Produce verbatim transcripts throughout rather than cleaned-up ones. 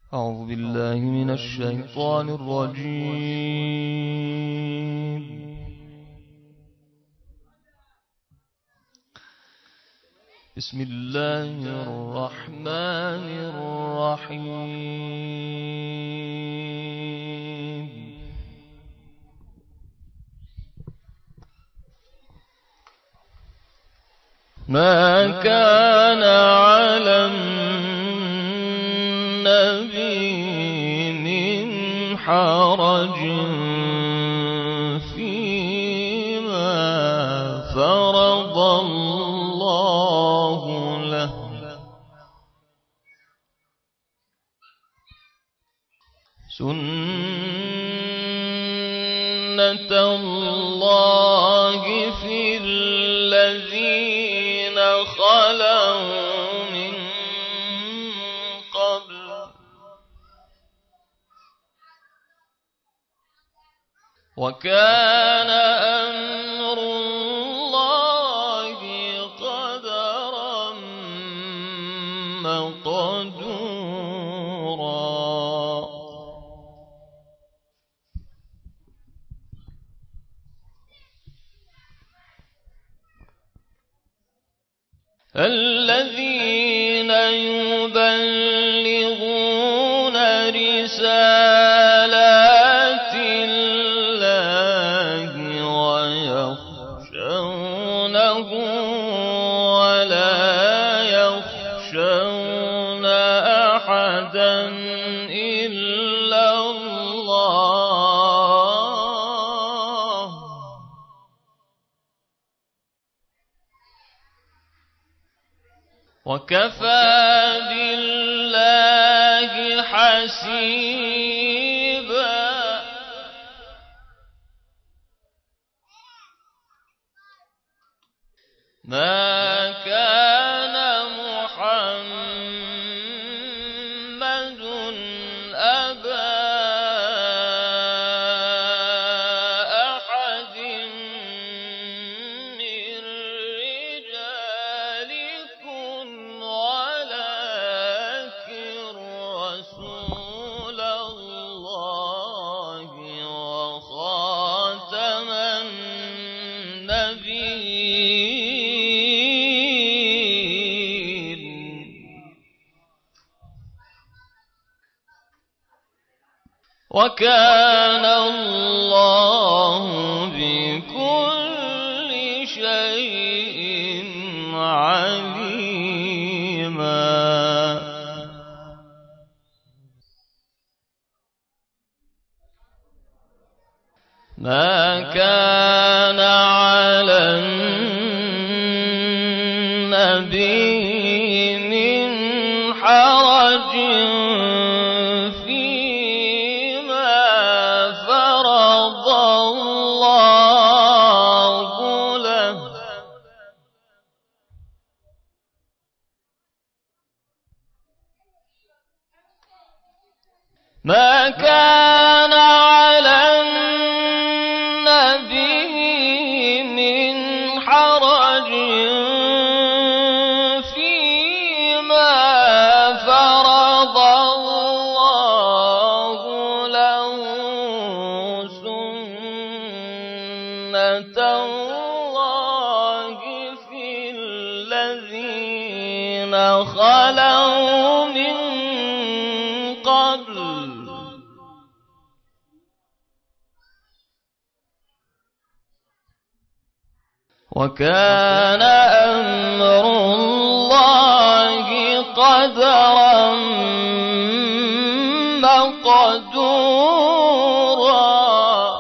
أعوذ بالله من الشيطان الرجيم. بسم الله الرحمن الرحيم. ما كان على النبي من حرج فيما فرض الله له، سنة الله في الذين خلوا من قبل، وكان أمر الله قدرا مقدورا. الذين يبلغون رسالات الله ويخشونه ولا يخشون أحدا إلا الله، وكفى بالله حسيبا. ما كان محمد أبا أحد من رجالكم ولكن رسول الله وخاتم النبيين. وكان الله بكل شيء عليما. ما كان على النبي من حرج فيما فرض الله له، ما كان على النبي من حرج فيما فرض الله له، سنة الله في الذين خلوا من قبل، وكان أمر الله قدرا مقدورا.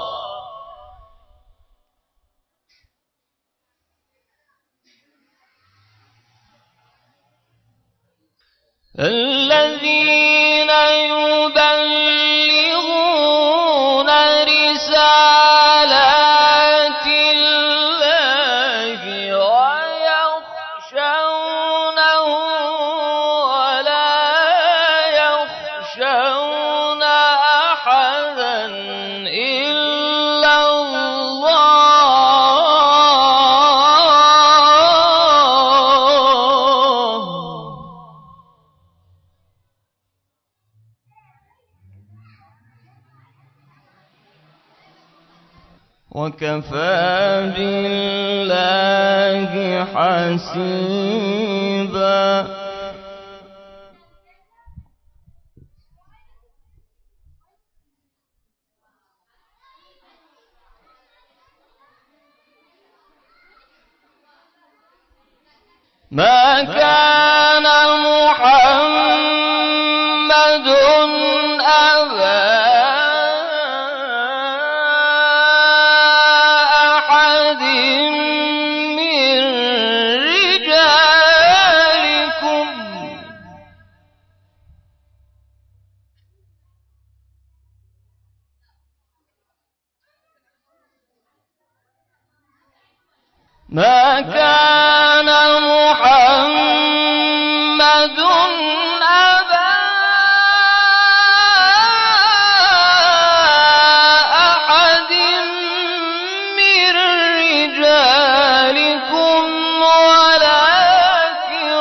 الذين يبلغون رسالات الله ويخشونه ولا يخشون أحدا إلا الله، وكفى بالله حسيبا. ما كان محمد أبا أحد من رجالكم ما كان محمد أبا أحد من رجالكم ولكن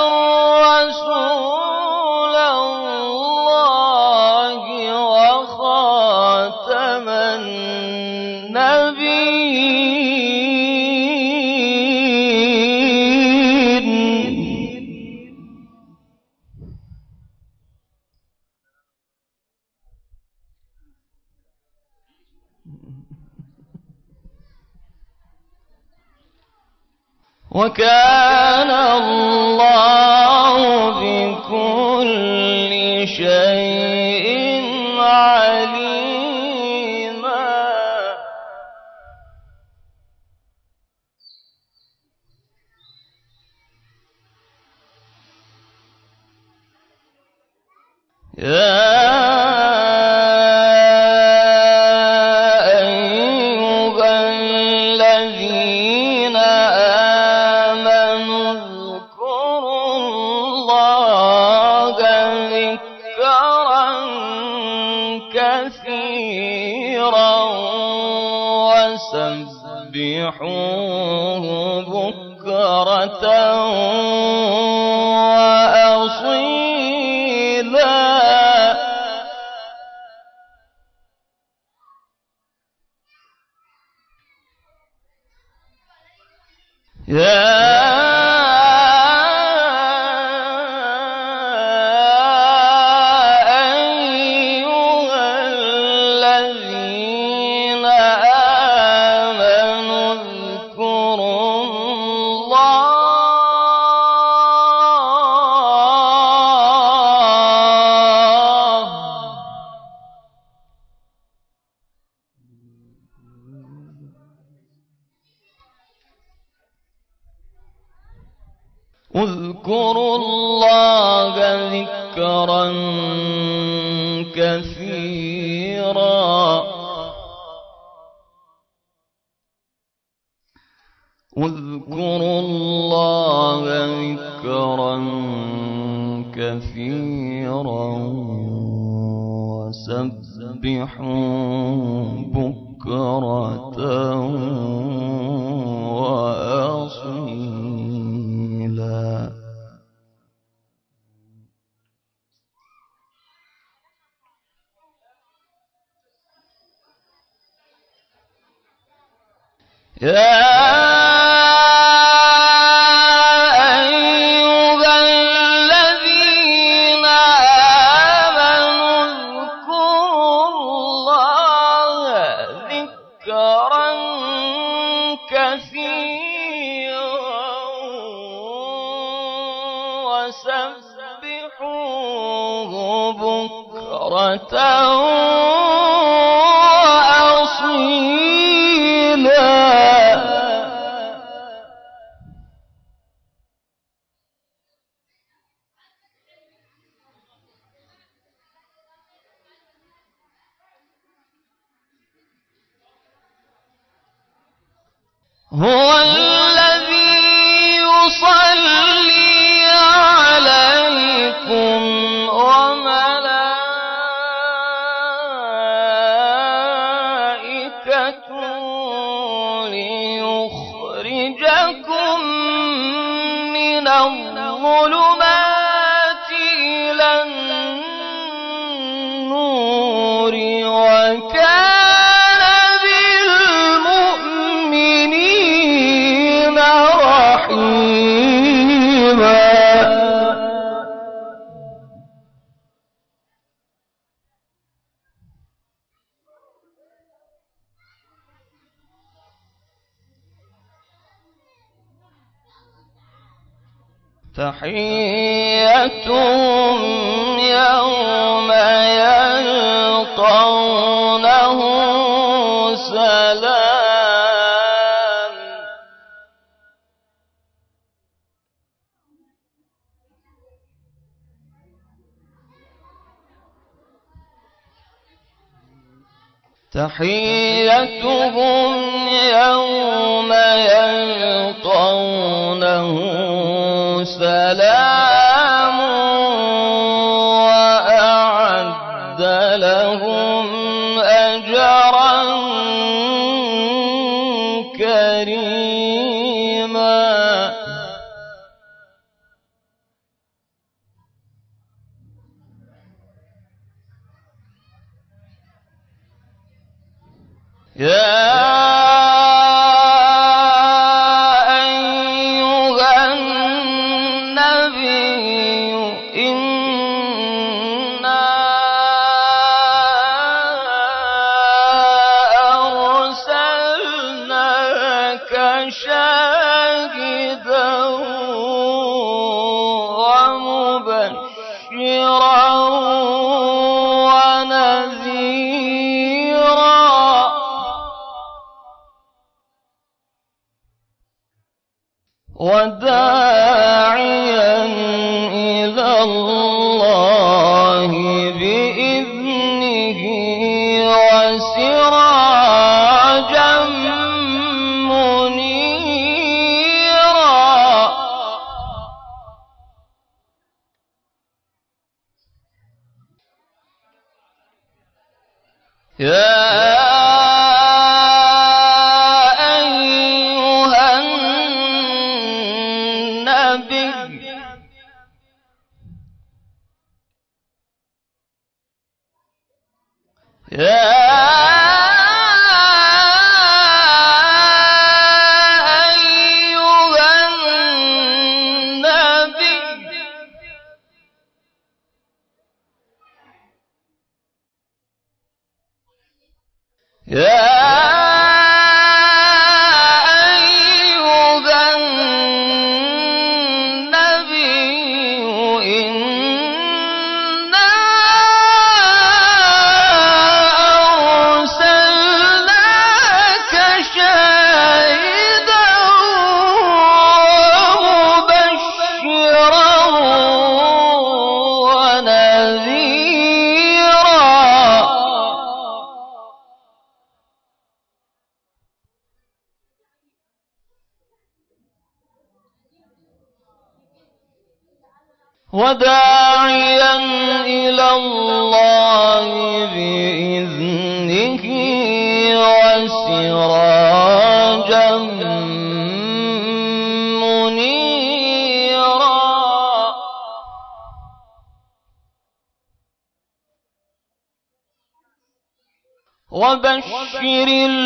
رسول الله وخاتم النبيين. وكان الله بكل شيء عليما. يا وسبحوه بكرة وأصيلا. يا اذكروا الله ذكرا كثيرا. اذكروا الله ذكرا كثيرا وسبحوا بكرة وأصيلا. يا أيها الذين آمنوا اذكروا الله ذكرا كثيرا وسبحوه بكرة وأصيلا. هو الذي يصلي عليكم وملائكته ليخرجكم من الظلمات إلى النور وكان بالمؤمنين تحيتهم يوم يلقونه سلام تحيتهم يوم يلقونه سلام وأعد لهم أجرا كريما يا أيها النبي إنا أرسلناك شاهدا ومبشرا ونذيرا وداعيا إلى الله بإذنه وسراجا منيرا يا يا أيها النبي يا أيها النبي إنا أرسلناك شاهدا ومبشرا ونذيرا وداعيا إلى الله بإذنه وسراجا منيرا وبشر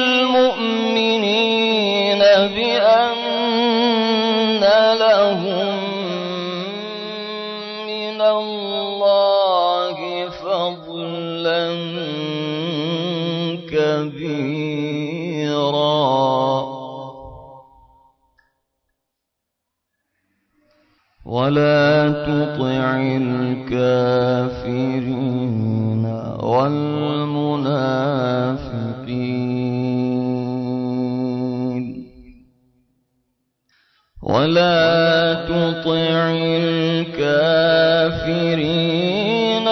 المؤمنين بأن لهم من الله فضلا كبيرا ولا تطع الكافرين والمنافقين ولا تطع الكافرين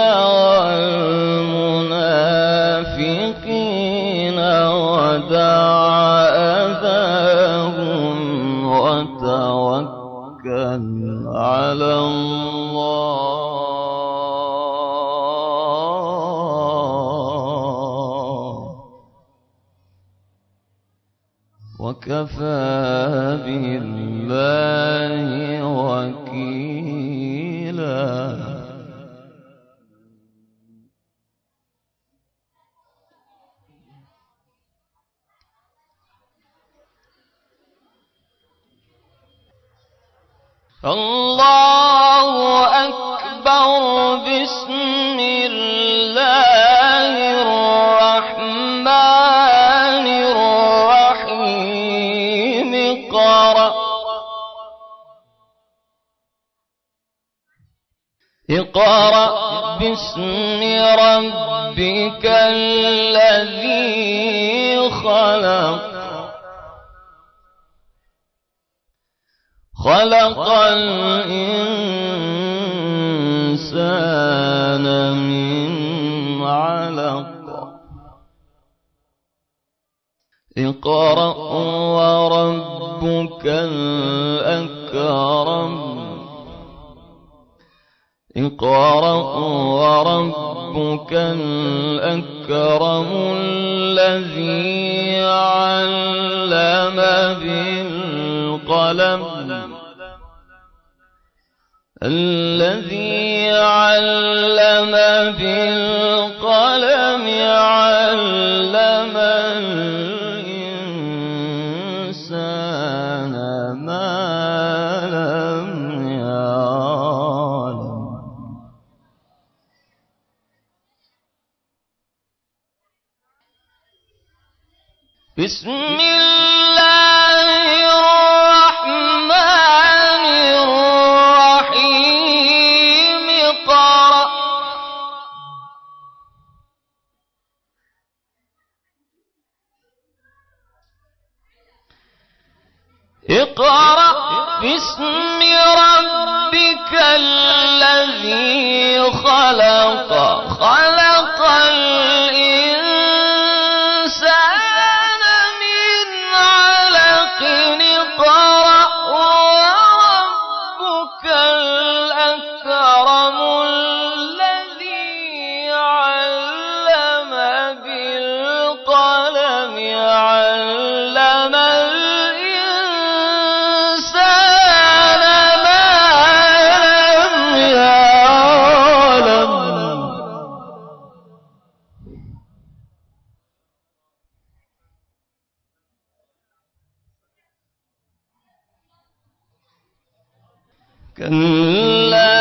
والمنافقين ودع أذاهم وتوكل على الله وكفى بالله وكيلا الله أكبر بسم الله الرحمن الرحيم قرأ اقرأ باسم ربك الذي خلق خلق الإنسان من علق اقرأ وربك الأكرم اقرأ وربك الأكرم الذي علم بالقلم الذي علم بالقلم علم الإنسان ما لم يعلم. بسم الله الرحمن الرحيم اقرأ اقرأ باسم ربك الذي خلق خلق الإنسان من علق اقرأ وربك الأكرم الذي علم بالقلم علم الإنسان ما لم يعلم. كلا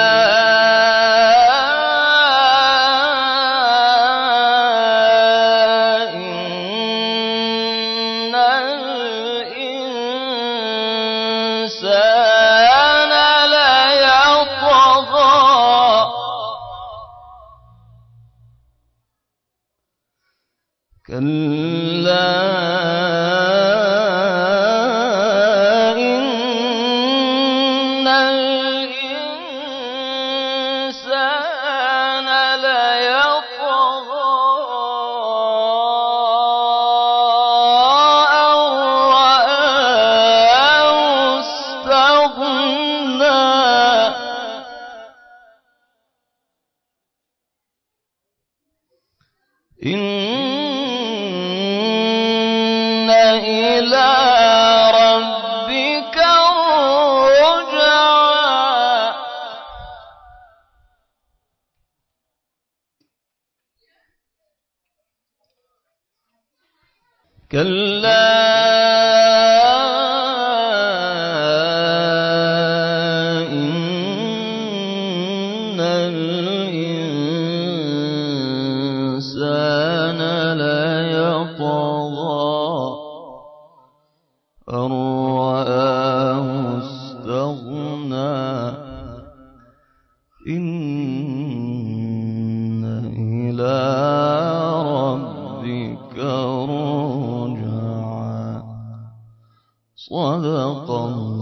إن الإنسان ليطغى كلا إن الإنسان ليطغى أن رآه استغنى إن إلى ربك الرجعى كلا إن الإنسان ليطغى أن رآه استغنى إن إلى ربك الرجعى. صدق الله.